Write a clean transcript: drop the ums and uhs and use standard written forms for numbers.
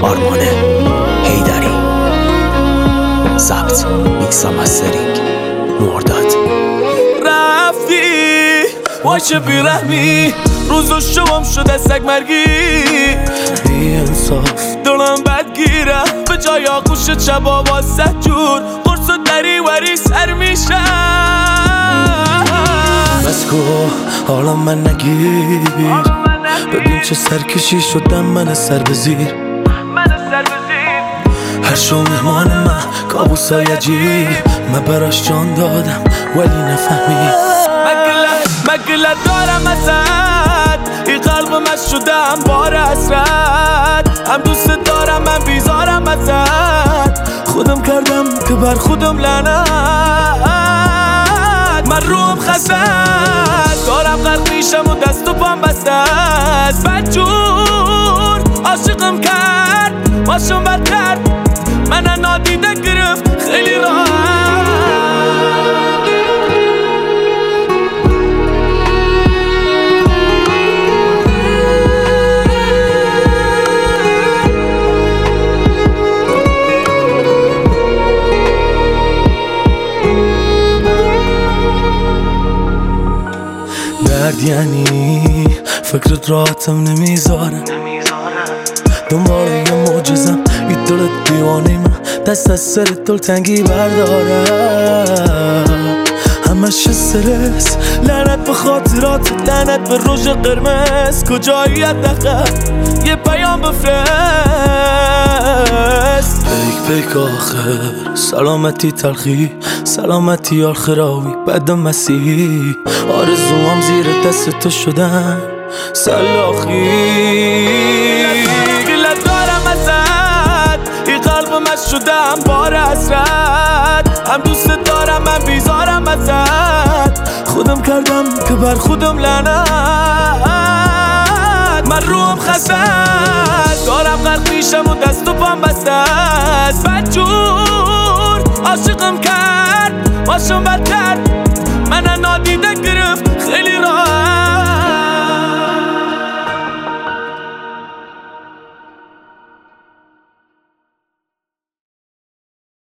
آرمان حیدری. ضبط میکس و مسترینگ مرداد. رفتی وای چه بیرحمی، روز و شبم شده سگ مرگی، بی انصاف دلم بدگیره، به جای آغوش چبا با 100 جور قرص و دری وری سر میشه. بس کو حالا من نگیر، ببین چه سرکشی شدم من سر به زیر. هر شو مهمان من کابوسای عجیب، من براش جان دادم ولی نفهمید. مگله دارم ازت، این قلبم از شدم بار حسرت، هم دوست دارم من بیزارم ازت، خودم کردم که بر خودم لعنت. من روم خسته دارم غرق میشم و دست و پام بسته است، بدجور عاشقم کرد باشم بد کرد، من نادیده گرفت خیلی راحت. درد یعنی فکرت راحتم نمیذاره، دنبال یه معجزم این دلت دیوانه من دست از سر دلتنگی برداره. همش استرس، لعنت به خاطرات، لعنت به روژ قرمز، کجایی حداقل یه پیام بفرست. پیک آخر سلامتی تلخی، سلامتی آخراوی بعد مسیحی، آرزوام زیر دست تو شدن سلاخی. گلت دارم ازت، این قلبم از شدم بار حسرت، هم دوست دارم من بیزارم ازت، خودم کردم که بر خودم لعنت. من روم خسته دارم غرق میشم و دست و پام بسته است، بدجور عاشقم کرد باشم بد کرد، من